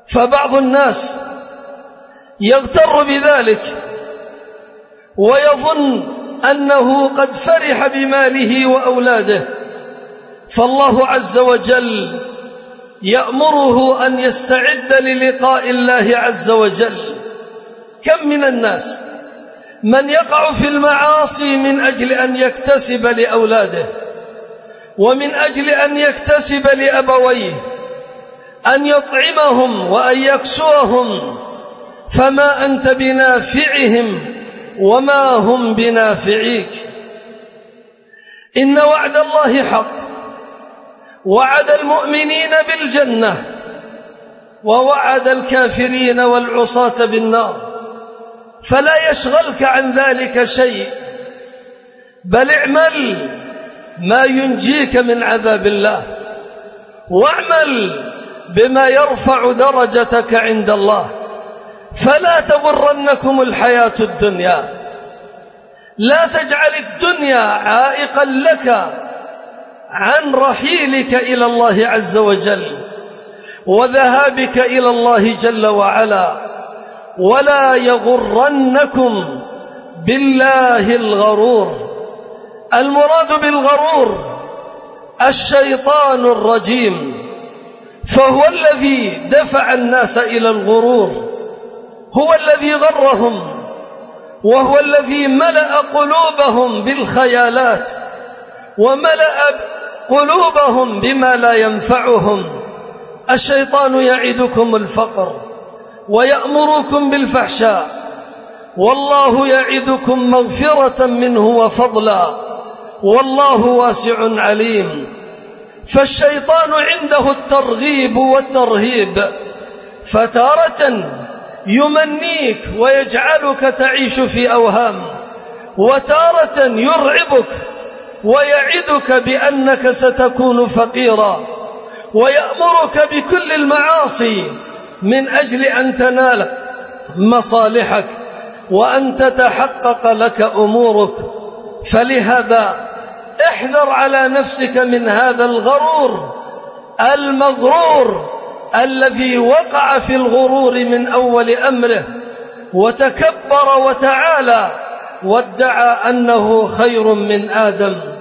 فبعض الناس يغتر بذلك ويظن أنه قد فرح بماله وأولاده، فالله عز وجل يأمره أن يستعد للقاء الله عز وجل. كم من الناس من يقع في المعاصي من أجل أن يكتسب لأولاده، ومن أجل أن يكتسب لأبويه، أن يطعمهم وأن يكسوهم، فما أنت بنافعهم وما هم بنافعيك. إن وعد الله حق، وعد المؤمنين بالجنة، ووعد الكافرين والعصاة بالنار، فلا يشغلك عن ذلك شيء، بل اعمل ما ينجيك من عذاب الله، واعمل بما يرفع درجتك عند الله. فلا تغرنكم الحياة الدنيا، لا تجعل الدنيا عائقا لك عن رحيلك إلى الله عز وجل وذهابك إلى الله جل وعلا. ولا يغرنكم بالله الغرور. المراد بالغرور الشيطان الرجيم، فهو الذي دفع الناس إلى الغرور، هو الذي غرهم، وهو الذي ملأ قلوبهم بالخيالات وملأ قلوبهم بما لا ينفعهم. الشيطان يعدكم الفقر ويأمركم بالفحشاء، والله يعدكم مغفرة منه وفضلا، والله واسع عليم. فالشيطان عنده الترغيب والترهيب، فتارة يمنيك ويجعلك تعيش في أوهام، وتارة يرعبك ويعدك بأنك ستكون فقيرا، ويأمرك بكل المعاصي من أجل أن تنال مصالحك وأن تتحقق لك أمورك. فلهذا احذر على نفسك من هذا الغرور المغرور الذي وقع في الغرور من أول أمره وتكبر وتعالى وادعى أنه خير من آدم.